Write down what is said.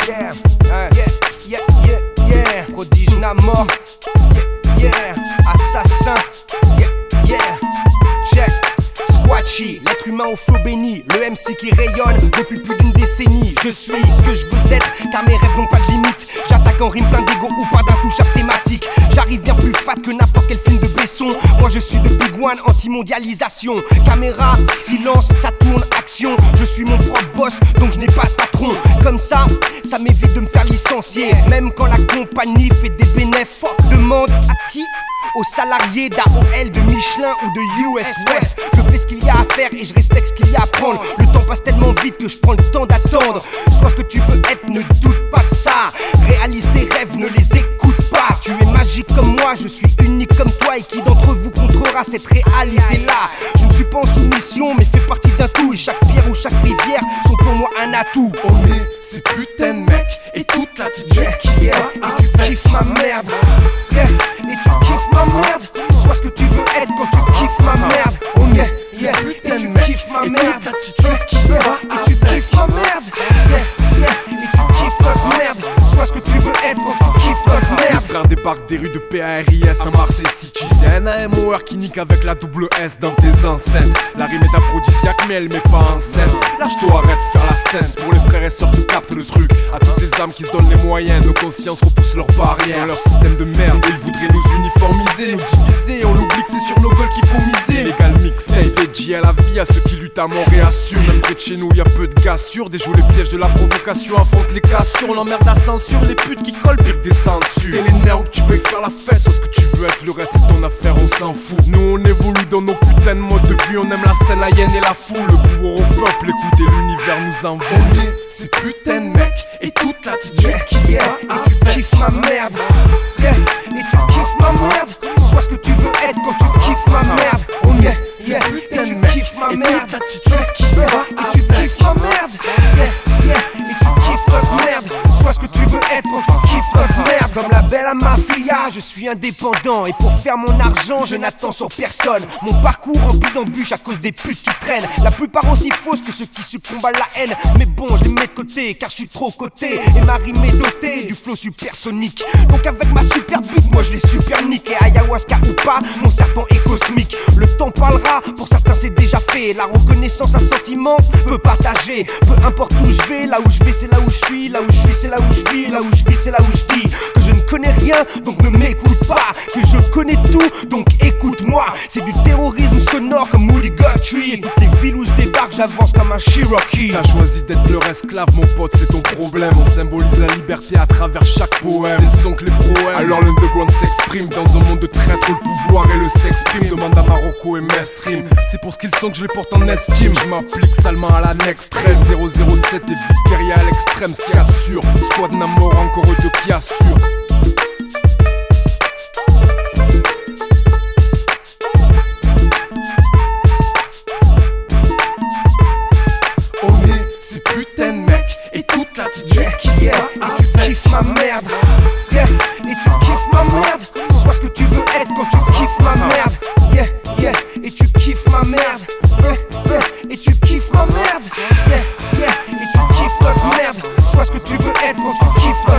Yeah, yeah, yeah, yeah. Prodige Namor. Yeah, assassin. Yeah, yeah. Check. Squatchy, l'être humain au flow béni, le MC qui rayonne depuis plus d'une décennie. Je suis ce que je veux être, car mes rêves n'ont pas de limite. J'attaque en rime plein d'ego ou pas d'intouchable thématique. J'arrive bien plus fat que n'importe quel film de Besson. Moi je suis de Big One, anti-mondialisation. Caméra, silence, ça tourne, action. Je suis mon propre boss, donc je n'ai pas de patron. Comme ça m'évite de me faire licencier. Même quand la compagnie fait des bénéfices. Demande à qui? Aux salariés d'AOL, de Michelin ou de US West. Je fais ce qu'il y a à faire et je respecte ce qu'il y a à prendre. Le temps passe tellement vite que je prends le temps d'attendre. Sois ce que tu veux être, ne doute pas de ça. Réalise tes rêves, ne les écoute pas. Tu es magique comme moi, je suis unique comme toi. Et qui d'entre vous contrera cette réalité-là? Je ne suis pas en soumission, mais fais partie d'un tout. Et chaque pierre ou chaque rivière sont pour moi un atout. On est ces putains de mecs et toute l'attitude qui est. Et tu kiffes ma merde. Et tu kiffes ma merde. Sois ce que tu veux être quand tu kiffes ma merde. On est ces putains de mecs kiffes ma et merde. toute l'attitude qui est. Et tu kiffes ma merde. Et tu kiffes notre merde. Sois ce que tu veux être quand tu kiffes notre Les merde. frères débarquent des rues de PARIS à Marseille City. C'est un AMOR qui nique avec la double S dans tes enceintes. La rime est aphrodisiaque mais elle met pas enceinte. Lâche-toi, arrête de faire la scène. C'est pour les frères et sœurs qui captent le truc. À toutes les âmes qui se donnent les moyens. Nos consciences repoussent leurs barrières. Dans leur système de merde, ils voudraient nous uniformiser, nous diviser. On oublie que c'est sur nos gueules qu'il faut miser. Légal mixtape, dédié à la vie, à ceux qui luttent à mort et assument. Même près de chez nous, y'a peu de gars sûrs. Déjoue les pièges de la provocation, affronte les cassures. On emmerde la censure, les putes qui collent, pire que des censures. T'es les nerfs que tu veux faire la fête, soit ce que tu veux être, le reste c'est ton affaire, on s'en fout. Nous on évolue dans nos putains de modes de vie, on aime la scène, la hyène et la foule. Le pouvoir au peuple, écoutez, l'univers nous envoie. On est ces putains de mecs et toute l'attitude qui est. Et tu kiffes ma merde. Et tu kiffes ma merde. Sois ce que tu veux être quand tu kiffes ma merde. On est ces putains Et de tu mecs kiffes ma et merde. toute l'attitude qui est. Et tu kiffes ma merde. Et tu kiffes notre merde. Sois ce que tu veux être quand tu kiffes notre merde. Comme la belle à mafia, je suis indépendant. Et pour faire mon argent, je n'attends sur personne. Mon parcours rempli d'embûches à cause des putes qui traînent. La plupart aussi fausses que ceux qui succombent à la haine. Mais bon, je les mets de côté car je suis trop coté. Et ma rime est dotée du flow supersonique. Donc avec ma super beat, moi je les super nique. Et ayahuasca ou pas, mon serpent est cosmique. Le temps parlera, pour certains c'est déjà fait. La reconnaissance, un sentiment, peut partager. Peu importe où je vais, là où je vais c'est là où je suis. Là où je suis c'est là où je vis, là où je vis c'est là où je dis que je ne connais rien, donc ne m'écoute pas. Que je connais tout, donc écoute-moi. C'est du terrorisme sonore comme Woody Guthrie. Et toutes les villes où je débarque, j'avance comme un Cherokee. T'as choisi d'être leur esclave, mon pote, c'est ton problème. On symbolise la liberté à travers chaque poème. C'est le son que les pros aiment. Alors l'underground s'exprime dans un monde de traîtres où le pouvoir et le s'exprime. Demande à Marocco et Mesrim. C'est pour ce qu'ils sont que je les porte en estime. Je m'applique salement à l'annexe 13 007 et vite guerrier à l'extrême, ce qu'il y a de sûr. Squad Namor, encore eux deux qui assurent. On est ces putains de mecs et toute l'attitude qui est. Et tu kiffes ma merde. Et tu kiffes ma merde. Sois ce que tu veux être quand tu kiffes ma merde. Et tu kiffes ma merde. Et tu kiffes ma merde. Et tu kiffes notre merde. Sois ce que tu veux être quand tu kiffes